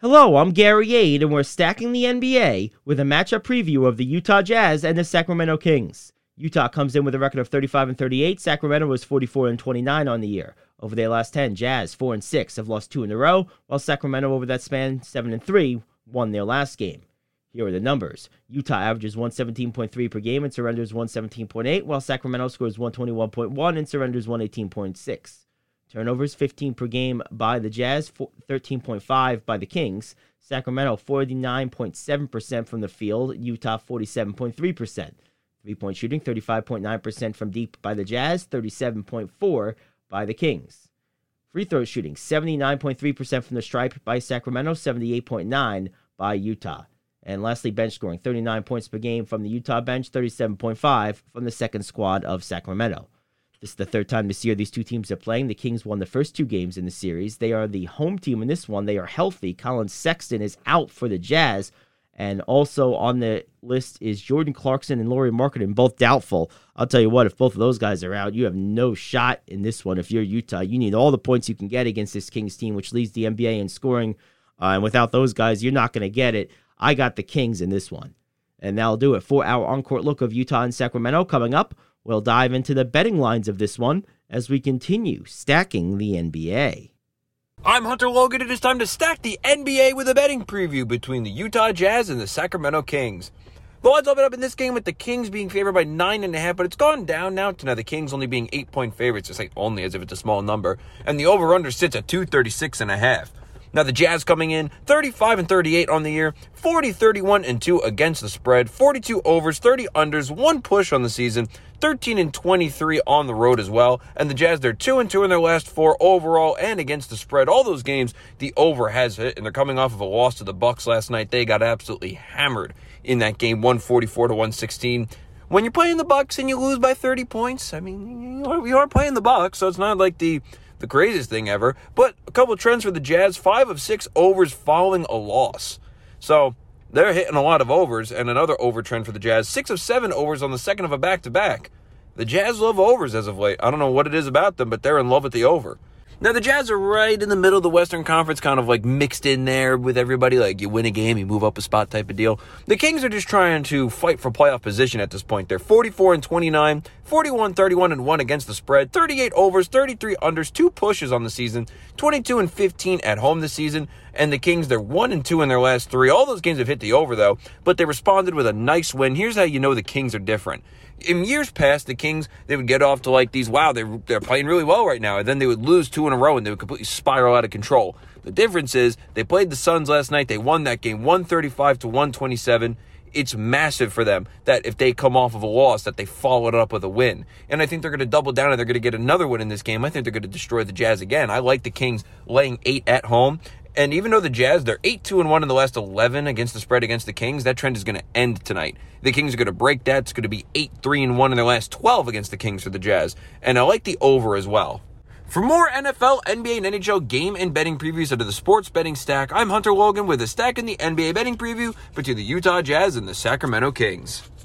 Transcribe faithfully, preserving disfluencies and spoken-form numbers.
Hello, I'm Gary Ade, and we're stacking the N B A with a matchup preview of the Utah Jazz and the Sacramento Kings. Utah comes in with a record of thirty-five and thirty-eight. Sacramento was forty-four and twenty-nine on the year. Over their last ten, Jazz four and six have lost two in a row, while Sacramento over that span seven and three won their last game. Here are the numbers. Utah averages one seventeen point three per game and surrenders one seventeen point eight, while Sacramento scores one twenty-one point one and surrenders one eighteen point six. Turnovers fifteen per game by the Jazz, thirteen point five by the Kings. Sacramento forty-nine point seven percent from the field, Utah forty-seven point three percent. Three-point shooting thirty-five point nine percent from deep by the Jazz, thirty-seven point four percent by the Kings. Free throw shooting seventy-nine point three percent from the stripe by Sacramento, seventy-eight point nine percent by Utah. And lastly, bench scoring thirty-nine points per game from the Utah bench, thirty-seven point five from the second squad of Sacramento. This is the third time this year these two teams are playing. The Kings won the first two games in the series. They are the home team in this one. They are healthy. Colin Sexton is out for the Jazz. And also on the list is Jordan Clarkson and Lauri Markkanen, both doubtful. I'll tell you what, if both of those guys are out, you have no shot in this one. If you're Utah, you need all the points you can get against this Kings team, which leads the N B A in scoring. Uh, and without those guys, you're not going to get it. I got the Kings in this one. And that'll do it for our on-court look of Utah and Sacramento. Coming up, we'll dive into the betting lines of this one as we continue stacking the N B A. I'm Hunter Logan. It is time to stack the N B A with a betting preview between the Utah Jazz and the Sacramento Kings. The odds open up in this game with the Kings being favored by nine and a half, but it's gone down now to now the Kings only being eight-point favorites. I say only as if it's a small number, and the over-under sits at two thirty-six and a half. Now the Jazz coming in thirty-five and thirty-eight on the year, forty, thirty-one and two against the spread, forty-two overs, thirty unders, one push on the season, thirteen and twenty-three on the road as well. And the Jazz, they're two and two in their last four overall and against the spread. All those games, the over has hit, and they're coming off of a loss to the Bucks last night. They got absolutely hammered in that game, one forty-four to one sixteen. When you're playing the Bucks and you lose by thirty points, I mean, you are playing the Bucks, so it's not like the the craziest thing ever. But a couple of trends for the Jazz, five of six overs following a loss. So they're hitting a lot of overs, and another over trend for the Jazz, six of seven overs on the second of a back-to-back. The Jazz love overs as of late. I don't know what it is about them, but they're in love with the over. Now, the Jazz are right in the middle of the Western Conference, kind of like mixed in there with everybody. Like, you win a game, you move up a spot type of deal. The Kings are just trying to fight for playoff position at this point. They're forty-four and twenty-nine, forty-one, thirty-one and one against the spread, thirty-eight overs, thirty-three unders, two pushes on the season, twenty-two and fifteen at home this season. And the Kings, they're one and two in their last three. All those games have hit the over, though, but they responded with a nice win. Here's how you know the Kings are different. In years past, the Kings, they would get off to like these, wow, they're, they're playing really well right now. And then they would lose two in a row and they would completely spiral out of control. The difference is they played the Suns last night. They won that game one thirty-five to one twenty-seven. It's massive for them that if they come off of a loss, that they follow it up with a win. And I think they're going to double down and they're going to get another win in this game. I think they're going to destroy the Jazz again. I like the Kings laying eight at home. And even though the Jazz, they're eight two and one in the last eleven against the spread against the Kings, that trend is going to end tonight. The Kings are going to break that. It's going to be eight three and one in their last twelve against the Kings for the Jazz. And I like the over as well. For more N F L, N B A, and N H L game and betting previews under the Sports Betting Stack, I'm Hunter Logan with a stack in the N B A betting preview between the Utah Jazz and the Sacramento Kings.